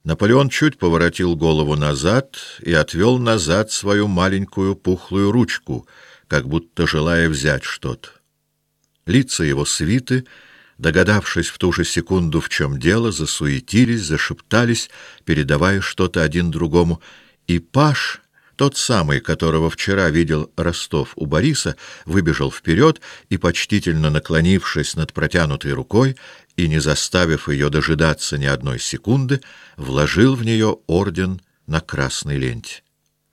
Наполеон чуть поворотил голову назад и отвел назад свою маленькую пухлую ручку, как будто желая взять что-то. Лица его свиты, догадавшись в ту же секунду, в чем дело, засуетились, зашептались, передавая что-то один другому, и паж, тот самый, которого вчера видел Ростов у Бориса, выбежал вперед и, почтительно наклонившись над протянутой рукой и не заставив ее дожидаться ни одной секунды, вложил в нее орден на красной ленте.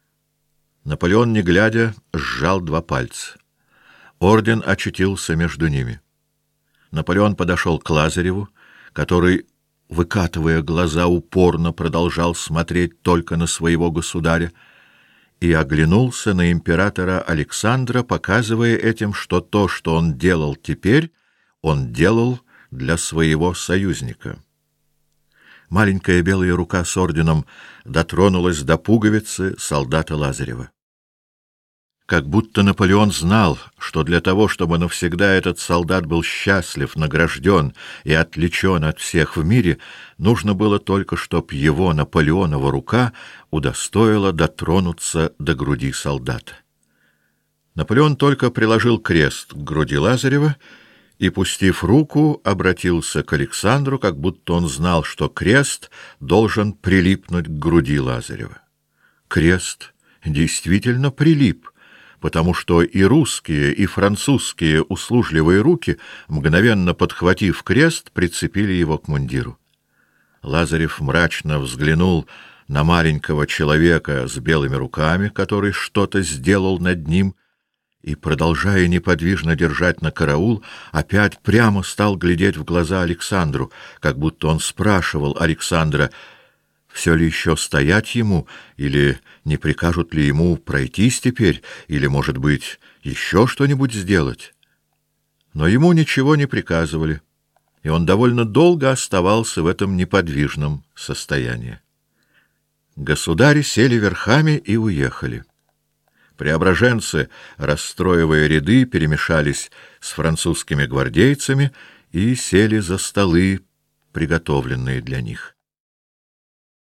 Наполеон, не глядя, сжал два пальца. Орден очутился между ними. Наполеон подошел к Лазареву, который, выкатывая глаза, упорно продолжал смотреть только на своего государя, и оглянулся на императора Александра, показывая этим, что то, что он делал теперь, он делал для своего союзника. Маленькая белая рука с орденом дотронулась до пуговицы солдата Лазарева. Как будто Наполеон знал, что для того, чтобы навсегда этот солдат был счастлив, награжден и отличен от всех в мире, нужно было только, чтоб его, Наполеонова, рука удостоила дотронуться до груди солдата. Наполеон только приложил крест к груди Лазарева и, пустив руку, обратился к Александру, как будто он знал, что крест должен прилипнуть к груди Лазарева. Крест действительно прилип, потому что и русские, и французские услужливые руки, мгновенно подхватив крест, прицепили его к мундиру. Лазарев мрачно взглянул на маленького человека с белыми руками, который что-то сделал над ним, и, продолжая неподвижно держать на караул, опять прямо стал глядеть в глаза Александру, как будто он спрашивал Александра, все ли еще стоять ему, или не прикажут ли ему пройтись теперь, или, может быть, еще что-нибудь сделать. Но ему ничего не приказывали, и он довольно долго оставался в этом неподвижном состоянии. Государи сели верхами и уехали. Преображенцы, расстроивая ряды, перемешались с французскими гвардейцами и сели за столы, приготовленные для них.